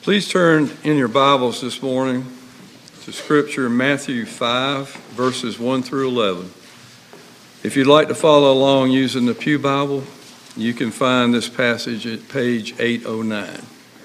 Please turn in your Bibles this morning to Scripture, Matthew 5, verses 1 through 11. If you'd like to follow along using the Pew Bible, you can find this passage at page 809.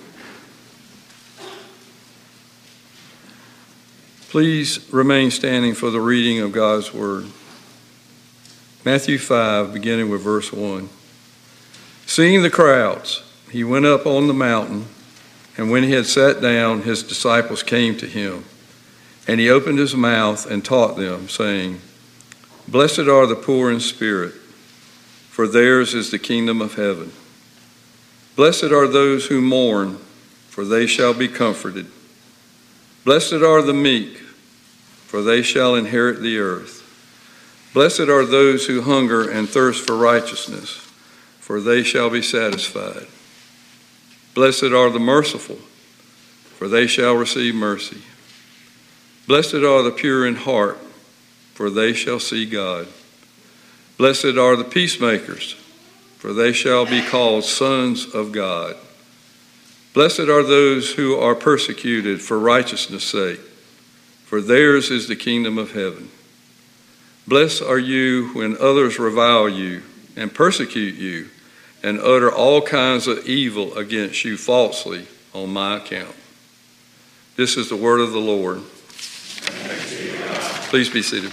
Please remain standing for the reading of God's Word. Matthew 5, beginning with verse 1. Seeing the crowds, he went up on the mountain, and when he had sat down, his disciples came to him. And he opened his mouth and taught them, saying, Blessed are the poor in spirit, for theirs is the kingdom of heaven. Blessed are those who mourn, for they shall be comforted. Blessed are the meek, for they shall inherit the earth. Blessed are those who hunger and thirst for righteousness, for they shall be satisfied. Blessed are the merciful, for they shall receive mercy. Blessed are the pure in heart, for they shall see God. Blessed are the peacemakers, for they shall be called sons of God. Blessed are those who are persecuted for righteousness' sake, for theirs is the kingdom of heaven. Blessed are you when others revile you and persecute you and utter all kinds of evil against you falsely on my account. This is the word of the Lord. Please be seated.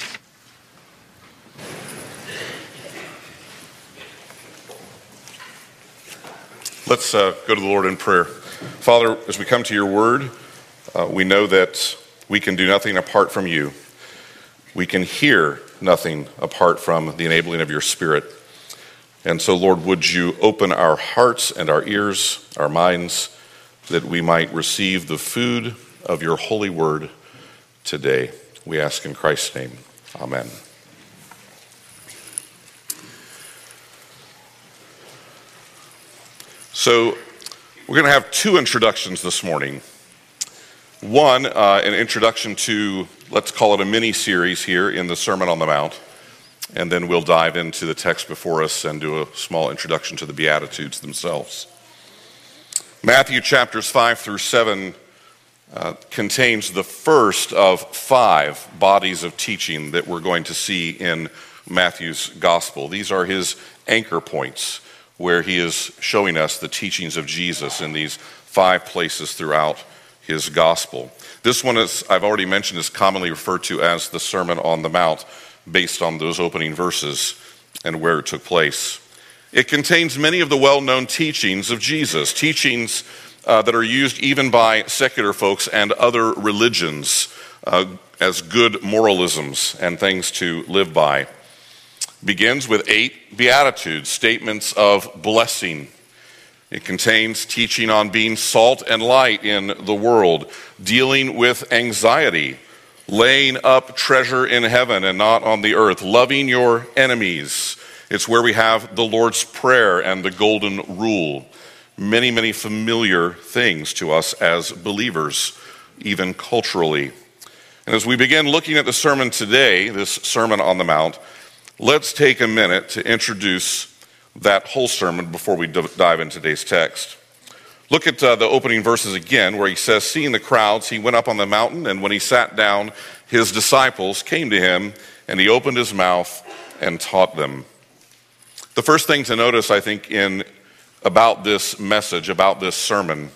Let's go to the Lord in prayer. Father, as we come to your word, we know that we can do nothing apart from you. We can hear nothing apart from the enabling of your Spirit. And so, Lord, would you open our hearts and our ears, our minds, that we might receive the food of your holy word today. We ask in Christ's name. Amen. So we're going to have two introductions this morning. One, an introduction to, let's call it a mini-series here in the Sermon on the Mount. And then we'll dive into the text before us and do a small introduction to the Beatitudes themselves. Matthew chapters 5 through 7 contains the first of 5 bodies of teaching that we're going to see in Matthew's gospel. These are his anchor points, where he is showing us the teachings of Jesus in these 5 places throughout his gospel. This one, as I've already mentioned, is commonly referred to as the Sermon on the Mount, based on those opening verses and where it took place. It contains many of the well-known teachings of Jesus, teachings that are used even by secular folks and other religions as good moralisms and things to live by. Begins with 8 Beatitudes, statements of blessing. It contains teaching on being salt and light in the world, dealing with anxiety, laying up treasure in heaven and not on the earth, loving your enemies. It's where we have the Lord's Prayer and the Golden Rule. Many, many familiar things to us as believers, even culturally. And as we begin looking at the sermon today, this Sermon on the Mount, let's take a minute to introduce that whole sermon before we dive into today's text. Look at the opening verses again, where he says, Seeing the crowds, he went up on the mountain, and when he sat down, his disciples came to him, and he opened his mouth and taught them. The first thing to notice, I think, about this message, about this sermon,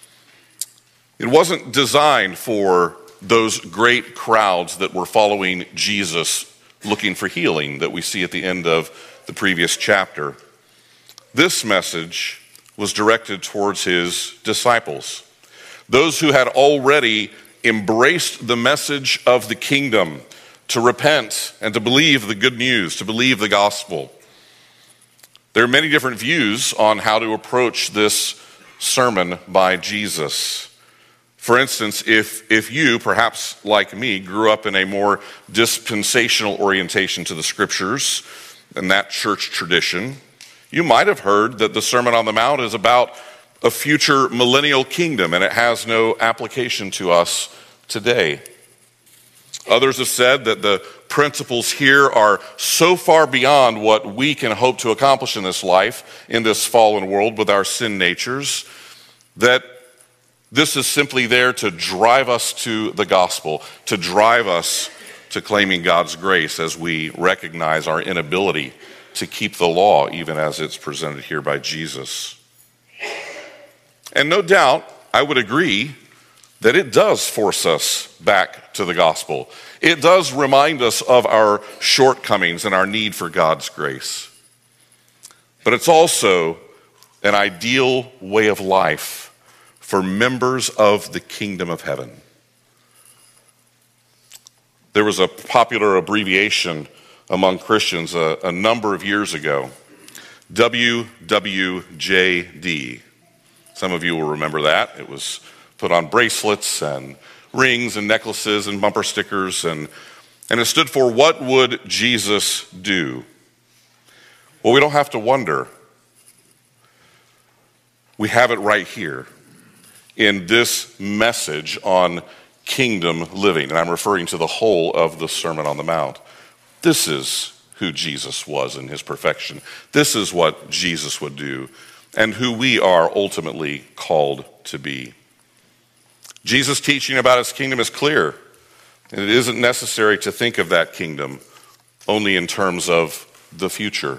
it wasn't designed for those great crowds that were following Jesus looking for healing that we see at the end of the previous chapter. This message was directed towards his disciples, those who had already embraced the message of the kingdom, to repent and to believe the good news, to believe the gospel. There are many different views on how to approach this sermon by Jesus. For instance, if you, perhaps like me, grew up in a more dispensational orientation to the scriptures and that church tradition, you might have heard that the Sermon on the Mount is about a future millennial kingdom, and it has no application to us today. Others have said that the principles here are so far beyond what we can hope to accomplish in this life, in this fallen world with our sin natures, that This is simply there to drive us to the gospel, to drive us to claiming God's grace as we recognize our inability to keep the law, even as it's presented here by Jesus. And no doubt, I would agree that it does force us back to the gospel. It does remind us of our shortcomings and our need for God's grace. But it's also an ideal way of life for members of the kingdom of heaven. There was a popular abbreviation among Christians a number of years ago, WWJD. Some of you will remember that. It was put on bracelets and rings and necklaces and bumper stickers, and it stood for, what would Jesus do? Well, we don't have to wonder. We have it right here in this message on kingdom living, and I'm referring to the whole of the Sermon on the Mount. This is who Jesus was in his perfection. This is what Jesus would do, and who we are ultimately called to be. Jesus' teaching about his kingdom is clear, and it isn't necessary to think of that kingdom only in terms of the future.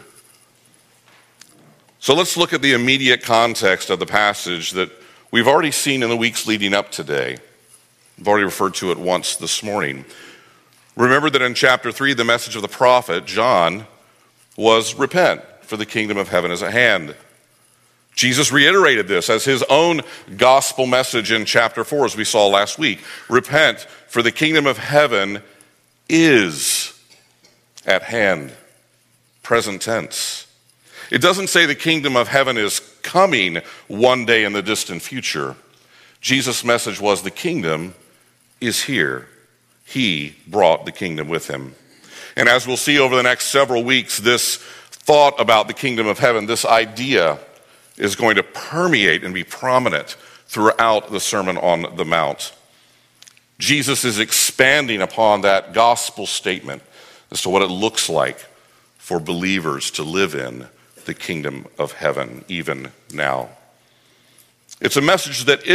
So let's look at the immediate context of the passage that we've already seen in the weeks leading up today. I've already referred to it once this morning. Remember that in chapter 3, the message of the prophet John was, repent, for the kingdom of heaven is at hand. Jesus reiterated this as his own gospel message in chapter 4, as we saw last week. Repent, for the kingdom of heaven is at hand. Present tense. It doesn't say the kingdom of heaven is coming one day in the distant future. Jesus' message was the kingdom is here. He brought the kingdom with him. And as we'll see over the next several weeks, this thought about the kingdom of heaven, this idea, is going to permeate and be prominent throughout the Sermon on the Mount. Jesus is expanding upon that gospel statement as to what it looks like for believers to live in the kingdom of heaven, even now. It's a message that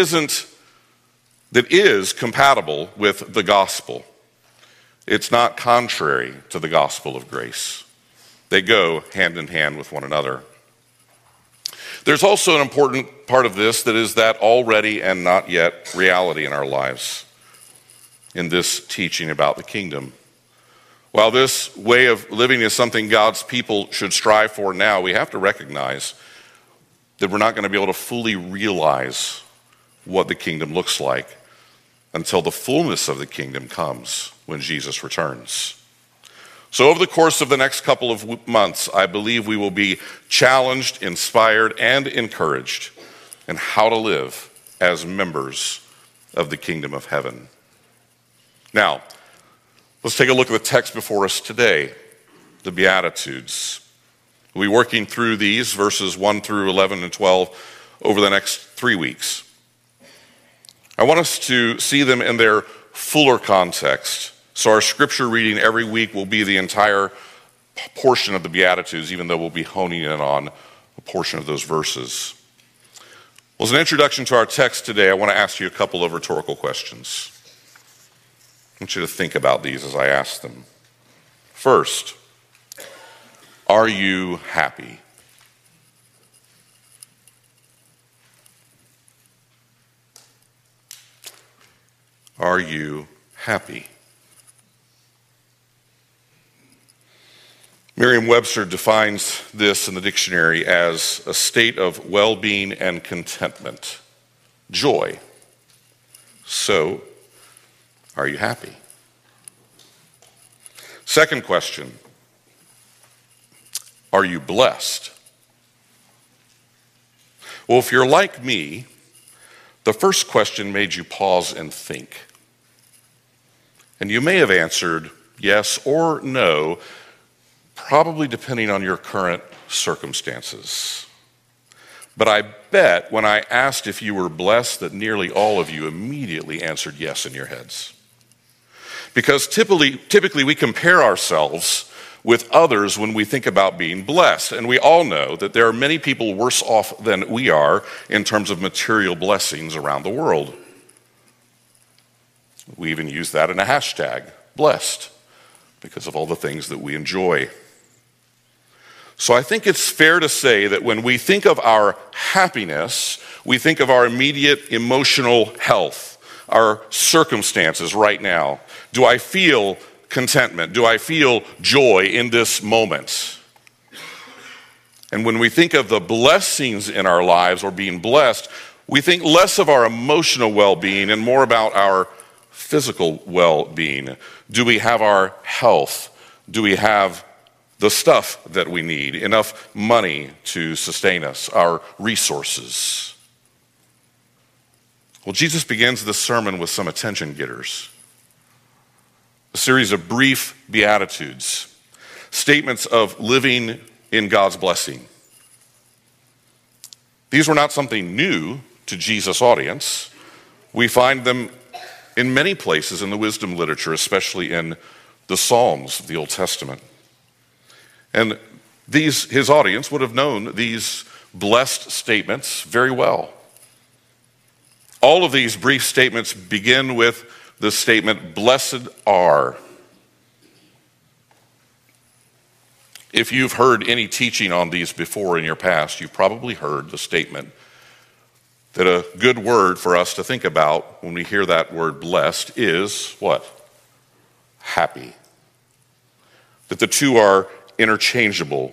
is compatible with the gospel. It's not contrary to the gospel of grace. They go hand in hand with one another. There's also an important part of this that is that already and not yet reality in our lives in this teaching about the kingdom. While this way of living is something God's people should strive for now, we have to recognize that we're not going to be able to fully realize what the kingdom looks like until the fullness of the kingdom comes when Jesus returns. So over the course of the next couple of months, I believe we will be challenged, inspired, and encouraged in how to live as members of the kingdom of heaven. Now, let's take a look at the text before us today, the Beatitudes. We'll be working through these verses 1 through 11 and 12 over the next 3 weeks. I want us to see them in their fuller context. So our scripture reading every week will be the entire portion of the Beatitudes, even though we'll be honing in on a portion of those verses. Well, as an introduction to our text today, I want to ask you a couple of rhetorical questions. I want you to think about these as I ask them. First, are you happy? Are you happy? Merriam-Webster defines this in the dictionary as a state of well-being and contentment, joy. So, are you happy? Second question, are you blessed? Well, if you're like me, the first question made you pause and think. And you may have answered yes or no, probably depending on your current circumstances. But I bet when I asked if you were blessed that nearly all of you immediately answered yes in your heads. Because typically we compare ourselves with others when we think about being blessed. And we all know that there are many people worse off than we are in terms of material blessings around the world. We even use that in a hashtag, blessed, because of all the things that we enjoy. So I think it's fair to say that when we think of our happiness, we think of our immediate emotional health, our circumstances right now. Do I feel contentment? Do I feel joy in this moment? And when we think of the blessings in our lives or being blessed, we think less of our emotional well-being and more about our physical well-being. Do we have our health? Do we have the stuff that we need, enough money to sustain us, our resources? Well, Jesus begins this sermon with some attention getters. A series of brief beatitudes, statements of living in God's blessing. These were not something new to Jesus' audience. We find them in many places in the wisdom literature, especially in the Psalms of the Old Testament. And his audience would have known these blessed statements very well. All of these brief statements begin with the statement, blessed are. If you've heard any teaching on these before in your past, you've probably heard the statement that a good word for us to think about when we hear that word blessed is what? Happy. That the two are interchangeable.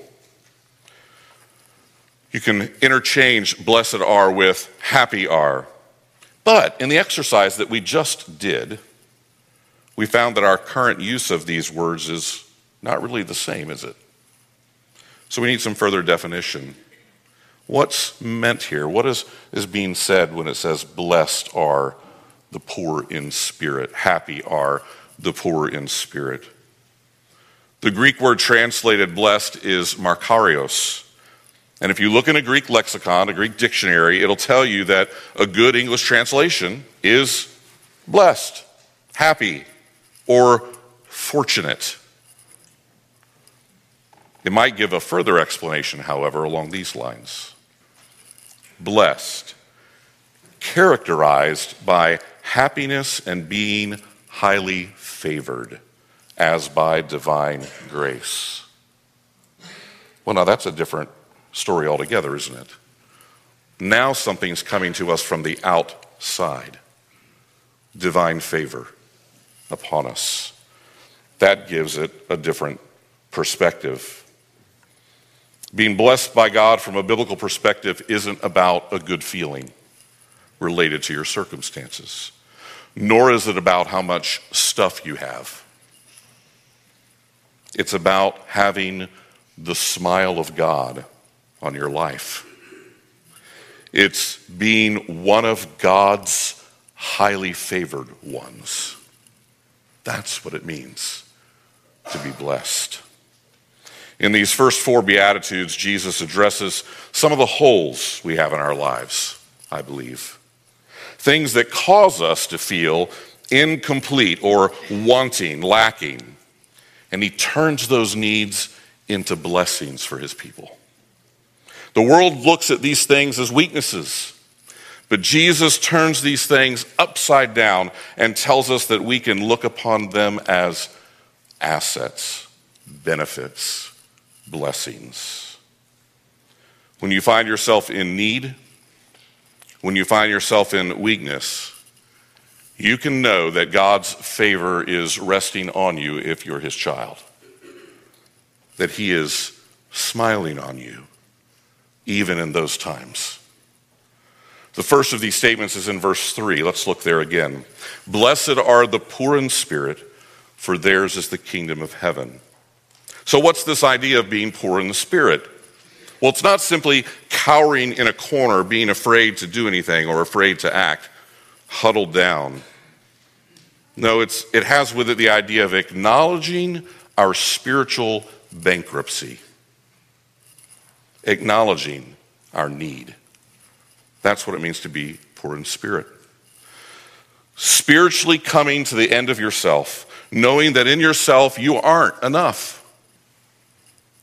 You can interchange blessed are with happy are. But in the exercise that we just did, we found that our current use of these words is not really the same, is it? So we need some further definition. What's meant here? What is being said when it says, blessed are the poor in spirit, happy are the poor in spirit? The Greek word translated blessed is makarios. And if you look in a Greek lexicon, a Greek dictionary, it'll tell you that a good English translation is blessed, happy, or fortunate. It might give a further explanation, however, along these lines. Blessed, characterized by happiness and being highly favored, as by divine grace. Well, now that's a different story altogether, isn't it? Now something's coming to us from the outside. Divine favor upon us. That gives it a different perspective. Being blessed by God from a biblical perspective isn't about a good feeling related to your circumstances, nor is it about how much stuff you have. It's about having the smile of God on your life. It's being one of God's highly favored ones. That's what it means to be blessed. In these first four Beatitudes, Jesus addresses some of the holes we have in our lives, I believe. Things that cause us to feel incomplete or wanting, lacking. And he turns those needs into blessings for his people. The world looks at these things as weaknesses, but Jesus turns these things upside down and tells us that we can look upon them as assets, benefits, blessings. When you find yourself in need, when you find yourself in weakness, you can know that God's favor is resting on you if you're his child. That he is smiling on you, even in those times. The first of these statements is in verse 3. Let's look there again. Blessed are the poor in spirit, for theirs is the kingdom of heaven. So what's this idea of being poor in the spirit? Well, it's not simply cowering in a corner, being afraid to do anything or afraid to act, huddled down. No, it has with it the idea of acknowledging our spiritual bankruptcy, acknowledging our need. That's what it means to be poor in spirit. Spiritually coming to the end of yourself, knowing that in yourself you aren't enough.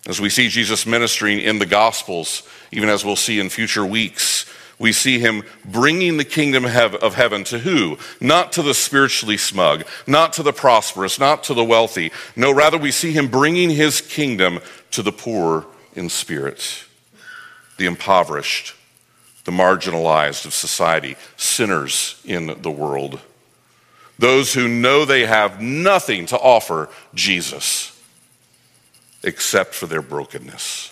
As we see Jesus ministering in the Gospels, even as we'll see in future weeks, we see him bringing the kingdom of heaven to who? Not to the spiritually smug, not to the prosperous, not to the wealthy. No, rather we see him bringing his kingdom to the poor in spirit, the impoverished, the marginalized of society, sinners in the world, those who know they have nothing to offer Jesus except for their brokenness.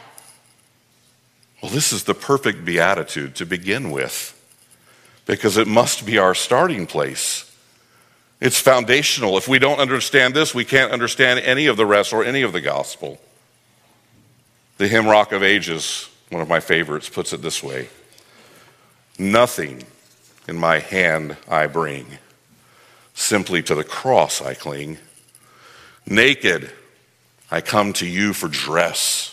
Well, this is the perfect beatitude to begin with, because it must be our starting place. It's foundational. If we don't understand this, we can't understand any of the rest or any of the gospel. The hymn Rock of Ages, one of my favorites, puts it this way: nothing in my hand I bring, simply to the cross I cling. Naked I come to you for dress.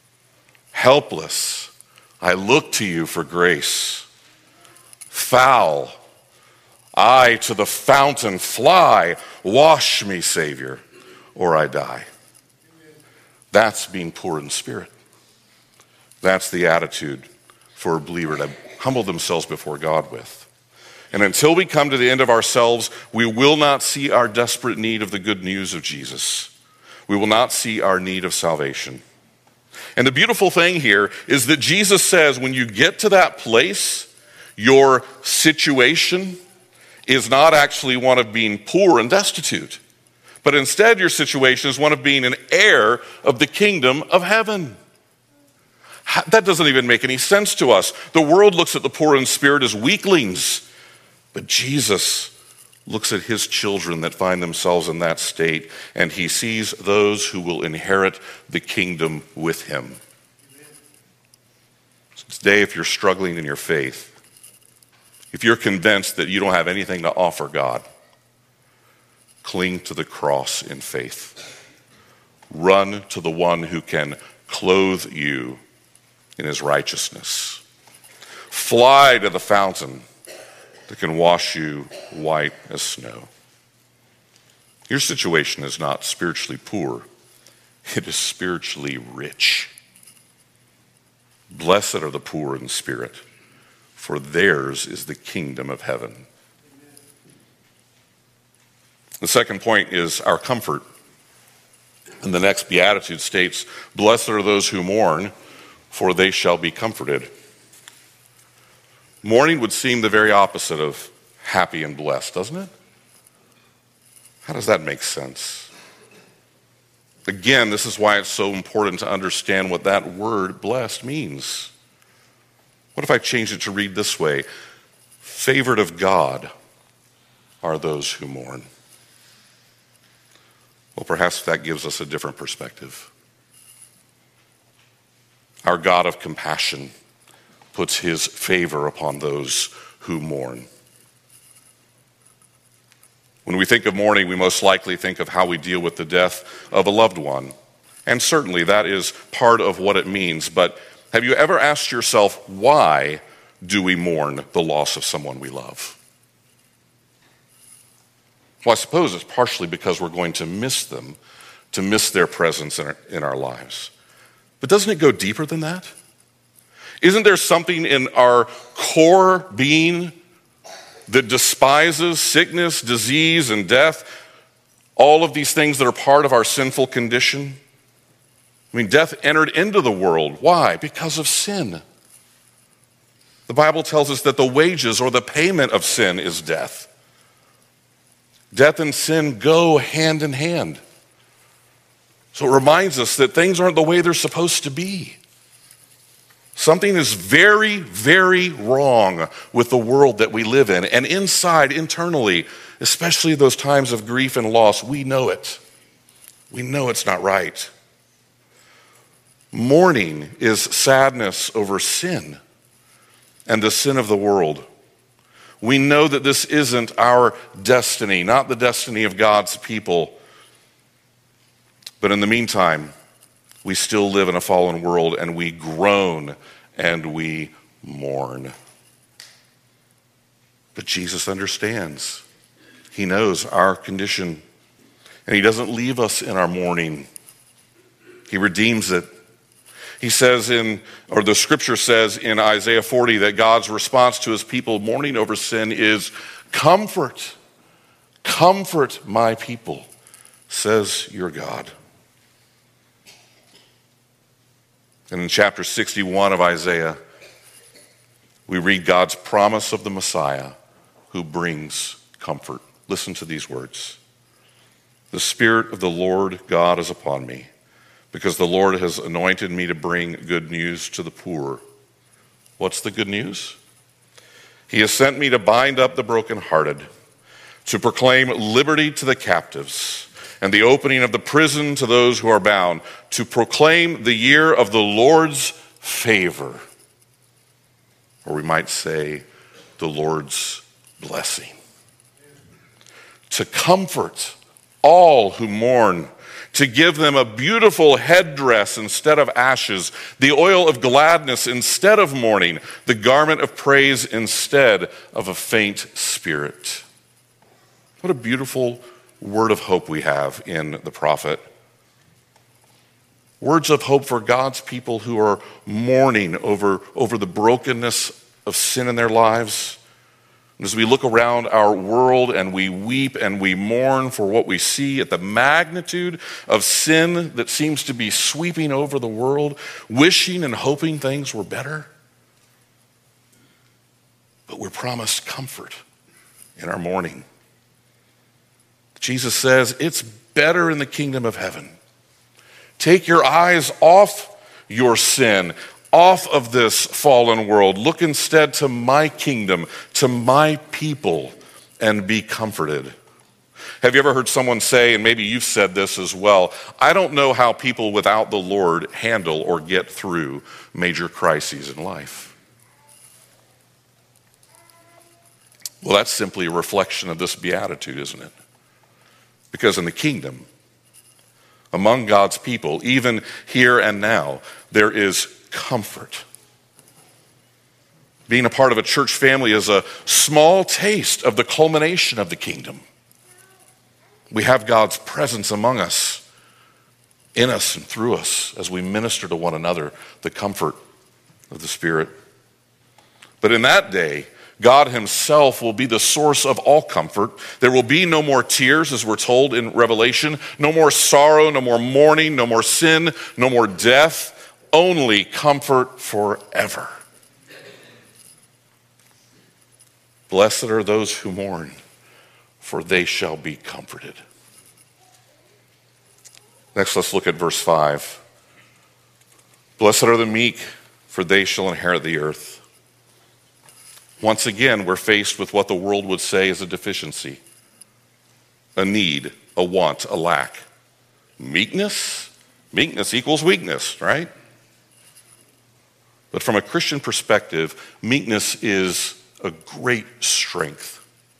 Helpless I look to you for grace. Foul I to the fountain fly. Wash me, Savior, or I die. That's being poor in spirit. That's the attitude for a believer to humble themselves before God with. And until we come to the end of ourselves, we will not see our desperate need of the good news of Jesus. We will not see our need of salvation. And the beautiful thing here is that Jesus says when you get to that place, your situation is not actually one of being poor and destitute, but instead your situation is one of being an heir of the kingdom of heaven. That doesn't even make any sense to us. The world looks at the poor in spirit as weaklings, but Jesus looks at his children that find themselves in that state, and he sees those who will inherit the kingdom with him. So today, if you're struggling in your faith, if you're convinced that you don't have anything to offer God, cling to the cross in faith. Run to the one who can clothe you in his righteousness. Fly to the fountain that can wash you white as snow. Your situation is not spiritually poor, it is spiritually rich. Blessed are the poor in spirit, for theirs is the kingdom of heaven. The second point is our comfort. And the next beatitude states, blessed are those who mourn, for they shall be comforted. Mourning would seem the very opposite of happy and blessed, doesn't it? How does that make sense? Again, this is why it's so important to understand what that word blessed means. What if I change it to read this way? Favored of God are those who mourn. Well, perhaps that gives us a different perspective. Our God of compassion puts his favor upon those who mourn. When we think of mourning, we most likely think of how we deal with the death of a loved one. And certainly that is part of what it means. But have you ever asked yourself, why do we mourn the loss of someone we love? Well, I suppose it's partially because we're going to miss them, to miss their presence in our lives. But doesn't it go deeper than that? Isn't there something in our core being that despises sickness, disease, and death? All of these things that are part of our sinful condition? I mean, death entered into the world. Why? Because of sin. The Bible tells us that the wages or the payment of sin is death. Death and sin go hand in hand. So it reminds us that things aren't the way they're supposed to be. Something is very, very wrong with the world that we live in. And inside, internally, especially those times of grief and loss, we know it. We know it's not right. Mourning is sadness over sin and the sin of the world. We know that this isn't our destiny, not the destiny of God's people. But in the meantime, we still live in a fallen world, and we groan and we mourn. But Jesus understands. He knows our condition, and he doesn't leave us in our mourning. He redeems it. He says the scripture says in Isaiah 40 that God's response to his people mourning over sin is, comfort, comfort my people, says your God. And in chapter 61 of Isaiah, we read God's promise of the Messiah who brings comfort. Listen to these words. The Spirit of the Lord God is upon me, because the Lord has anointed me to bring good news to the poor. What's the good news? He has sent me to bind up the brokenhearted, to proclaim liberty to the captives, and the opening of the prison to those who are bound, to proclaim the year of the Lord's favor. Or we might say, the Lord's blessing. To comfort all who mourn, to give them a beautiful headdress instead of ashes, the oil of gladness instead of mourning, the garment of praise instead of a faint spirit. What a beautiful word of hope we have in the prophet. Words of hope for God's people who are mourning over the brokenness of sin in their lives. And as we look around our world and we weep and we mourn for what we see at the magnitude of sin that seems to be sweeping over the world, wishing and hoping things were better. But we're promised comfort in our mourning. Jesus says, it's better in the kingdom of heaven. Take your eyes off your sin, off of this fallen world. Look instead to my kingdom, to my people, and be comforted. Have you ever heard someone say, and maybe you've said this as well, I don't know how people without the Lord handle or get through major crises in life. Well, that's simply a reflection of this beatitude, isn't it? Because in the kingdom, among God's people, even here and now, there is comfort. Being a part of a church family is a small taste of the culmination of the kingdom. We have God's presence among us, in us and through us, as we minister to one another the comfort of the Spirit. But in that day, God himself will be the source of all comfort. There will be no more tears, as we're told in Revelation, no more sorrow, no more mourning, no more sin, no more death, only comfort forever. Blessed are those who mourn, for they shall be comforted. Next, let's look at verse 5. Blessed are the meek, for they shall inherit the earth. Once again, we're faced with what the world would say is a deficiency, a need, a want, a lack. Meekness? Meekness equals weakness, right? But from a Christian perspective, meekness is a great strength.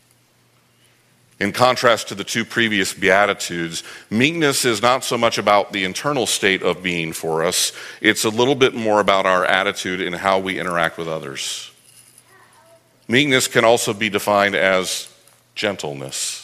In contrast to the two previous Beatitudes, meekness is not so much about the internal state of being for us, it's a little bit more about our attitude and how we interact with others. Meekness can also be defined as gentleness.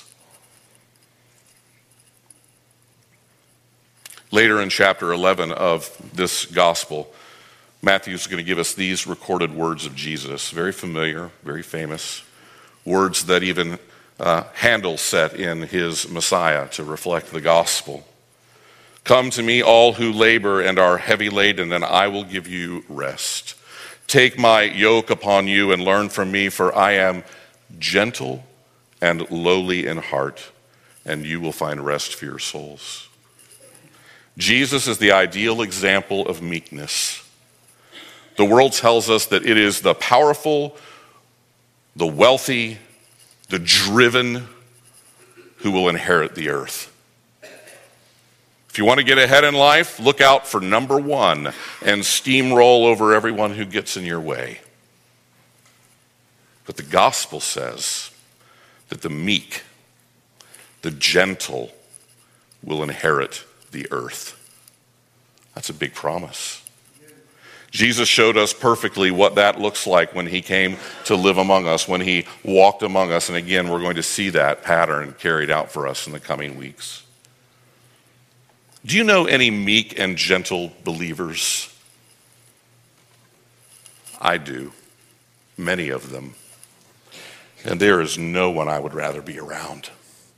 Later in chapter 11 of this gospel, Matthew is going to give us these recorded words of Jesus, very familiar, very famous, words that even Handel set in his Messiah to reflect the gospel. Come to me, all who labor and are heavy laden, and I will give you rest. Take my yoke upon you and learn from me, for I am gentle and lowly in heart, and you will find rest for your souls. Jesus is the ideal example of meekness. The world tells us that it is the powerful, the wealthy, the driven who will inherit the earth. If you want to get ahead in life, look out for number one and steamroll over everyone who gets in your way. But the gospel says that the meek, the gentle, will inherit the earth. That's a big promise. Jesus showed us perfectly what that looks like when he came to live among us, when he walked among us. And again, we're going to see that pattern carried out for us in the coming weeks. Do you know any meek and gentle believers? I do, many of them. And there is no one I would rather be around.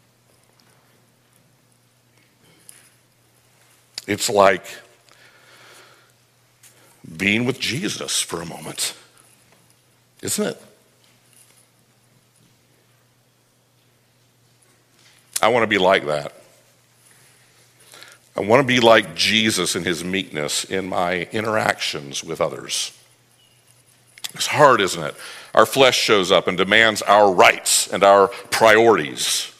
It's like being with Jesus for a moment, isn't it? I want to be like that. I want to be like Jesus in his meekness in my interactions with others. It's hard, isn't it? Our flesh shows up and demands our rights and our priorities.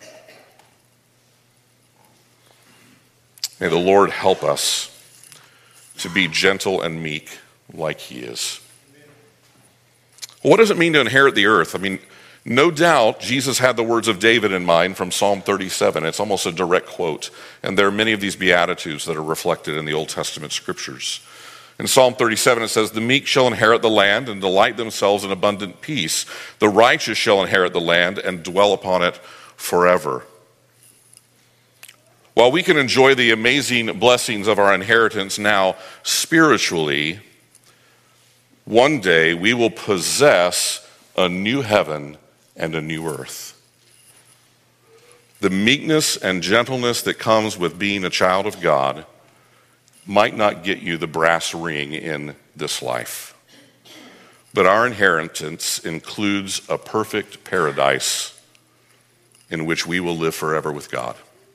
May the Lord help us to be gentle and meek like he is. What does it mean to inherit the earth? I mean, no doubt Jesus had the words of David in mind from Psalm 37. It's almost a direct quote. And there are many of these Beatitudes that are reflected in the Old Testament scriptures. In Psalm 37, it says, "The meek shall inherit the land and delight themselves in abundant peace. The righteous shall inherit the land and dwell upon it forever." While we can enjoy the amazing blessings of our inheritance now spiritually, one day we will possess a new heaven and a new earth. The meekness and gentleness that comes with being a child of God might not get you the brass ring in this life, but our inheritance includes a perfect paradise in which we will live forever with God.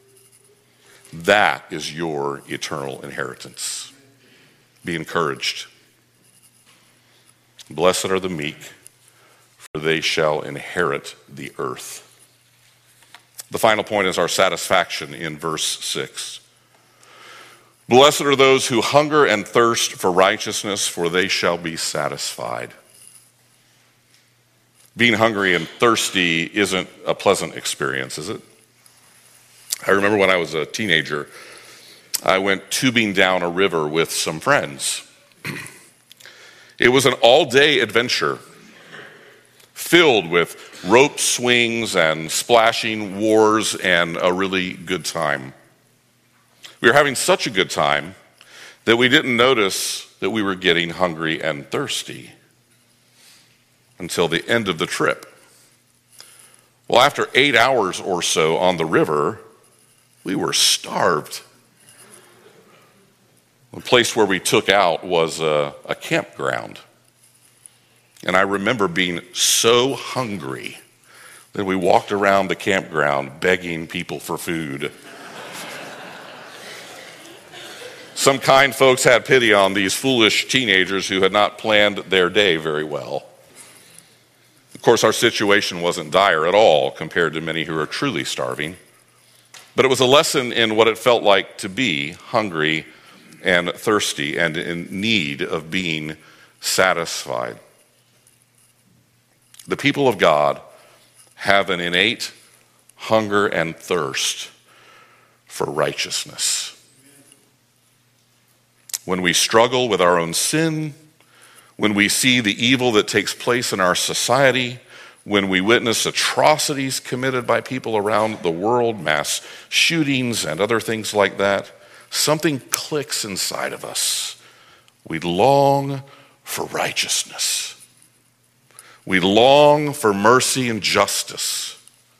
That is your eternal inheritance. Be encouraged. Blessed are the meek, for they shall inherit the earth. The final point is our satisfaction in verse 6. Blessed are those who hunger and thirst for righteousness, for they shall be satisfied. Being hungry and thirsty isn't a pleasant experience, is it? I remember when I was a teenager, I went tubing down a river with some friends. It was an all-day adventure filled with rope swings and splashing wars and a really good time. We were having such a good time that we didn't notice that we were getting hungry and thirsty until the end of the trip. Well, after 8 hours or so on the river, we were starved. The place where we took out was a campground. And I remember being so hungry that we walked around the campground begging people for food. Some kind folks had pity on these foolish teenagers who had not planned their day very well. Of course, our situation wasn't dire at all compared to many who are truly starving. But it was a lesson in what it felt like to be hungry and thirsty and in need of being satisfied. The people of God have an innate hunger and thirst for righteousness. When we struggle with our own sin, when we see the evil that takes place in our society, when we witness atrocities committed by people around the world, mass shootings and other things like that, something clicks inside of us. We long for righteousness. We long for mercy and justice.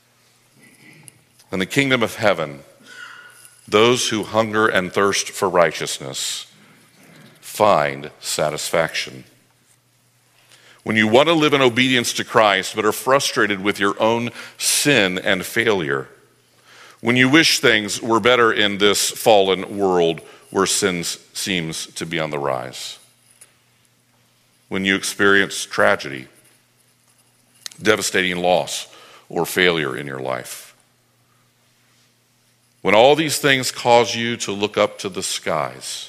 In the kingdom of heaven, those who hunger and thirst for righteousness find satisfaction. When you want to live in obedience to Christ but are frustrated with your own sin and failure, when you wish things were better in this fallen world where sin seems to be on the rise, when you experience tragedy, devastating loss, or failure in your life, when all these things cause you to look up to the skies,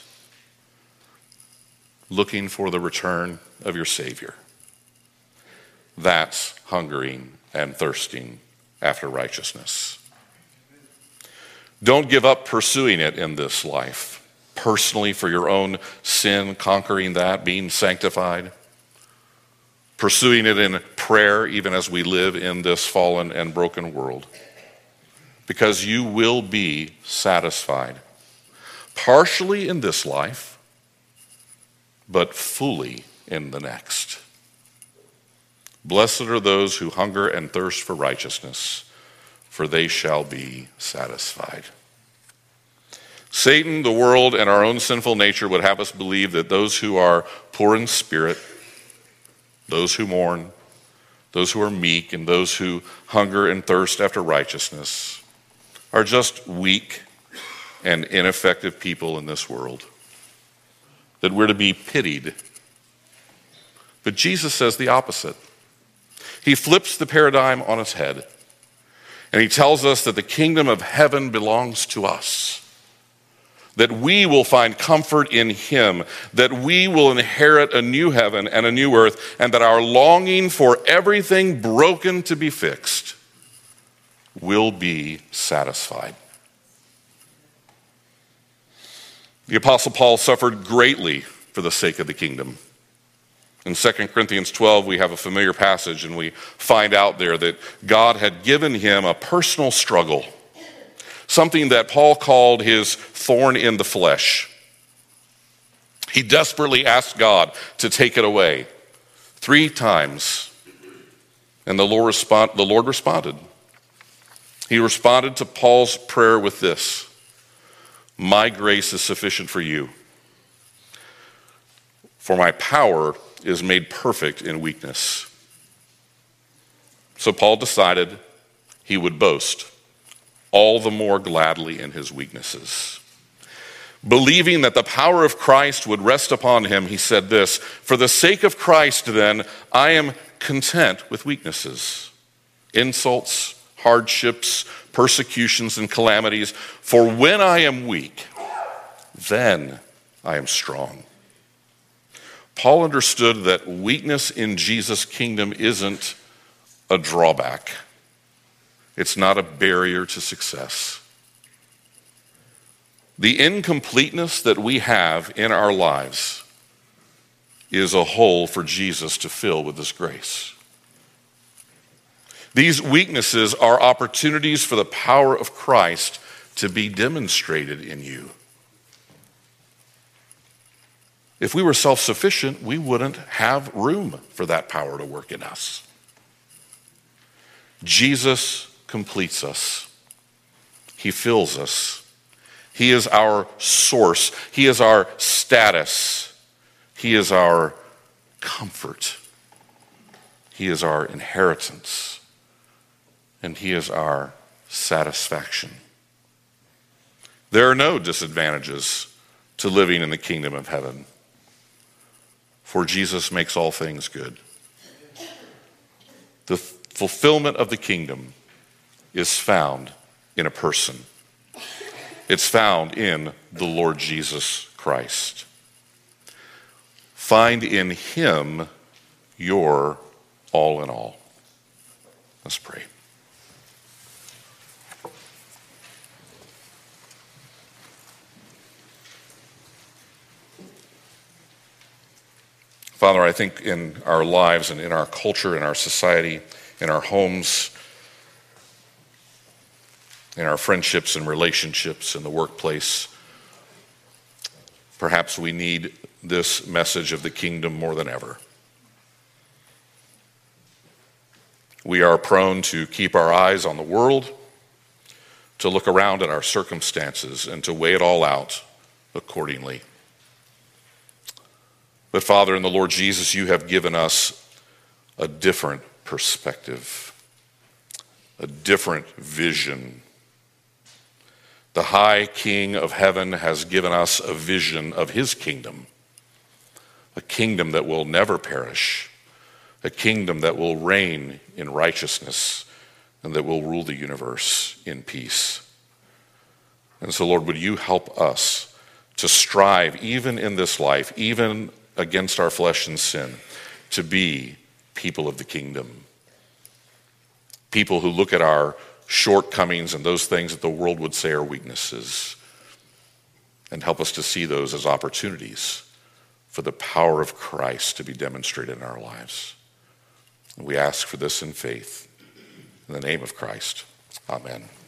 looking for the return of your Savior, that's hungering and thirsting after righteousness. Don't give up pursuing it in this life, personally for your own sin, conquering that, being sanctified, pursuing it in prayer even as we live in this fallen and broken world, because you will be satisfied. partially in this life, but fully in the next. Blessed are those who hunger and thirst for righteousness, for they shall be satisfied. Satan, the world, and our own sinful nature would have us believe that those who are poor in spirit, those who mourn, those who are meek, and those who hunger and thirst after righteousness are just weak and ineffective people in this world, that we're to be pitied. But Jesus says the opposite. He flips the paradigm on its head, and he tells us that the kingdom of heaven belongs to us, that we will find comfort in him, that we will inherit a new heaven and a new earth, and that our longing for everything broken to be fixed will be satisfied. The Apostle Paul suffered greatly for the sake of the kingdom. In 2 Corinthians 12, we have a familiar passage, and we find out there that God had given him a personal struggle, something that Paul called his thorn in the flesh. He desperately asked God to take it away 3 times, and the Lord responded. He responded to Paul's prayer with this: "My grace is sufficient for you, for my power is made perfect in weakness." So Paul decided he would boast all the more gladly in his weaknesses. Believing that the power of Christ would rest upon him, he said this: "For the sake of Christ, then, I am content with weaknesses, insults, hardships, persecutions, and calamities. For when I am weak, then I am strong." Paul understood that weakness in Jesus' kingdom isn't a drawback. It's not a barrier to success. The incompleteness that we have in our lives is a hole for Jesus to fill with his grace. These weaknesses are opportunities for the power of Christ to be demonstrated in you. If we were self-sufficient, we wouldn't have room for that power to work in us. Jesus completes us. He fills us. He is our source. He is our status. He is our comfort. He is our inheritance. And he is our satisfaction. There are no disadvantages to living in the kingdom of heaven, for Jesus makes all things good. The fulfillment of the kingdom is found in a person. It's found in the Lord Jesus Christ. Find in him your all in all. Let's pray. Father, I think in our lives and in our culture, in our society, in our homes, in our friendships and relationships, in the workplace, perhaps we need this message of the kingdom more than ever. We are prone to keep our eyes on the world, to look around at our circumstances, and to weigh it all out accordingly. But Father, in the Lord Jesus, you have given us a different perspective, a different vision. The high King of heaven has given us a vision of his kingdom, a kingdom that will never perish, a kingdom that will reign in righteousness and that will rule the universe in peace. And so, Lord, would you help us to strive, even in this life, even against our flesh and sin, to be people of the kingdom. People who look at our shortcomings and those things that the world would say are weaknesses, and help us to see those as opportunities for the power of Christ to be demonstrated in our lives. And we ask for this in faith. In the name of Christ, amen.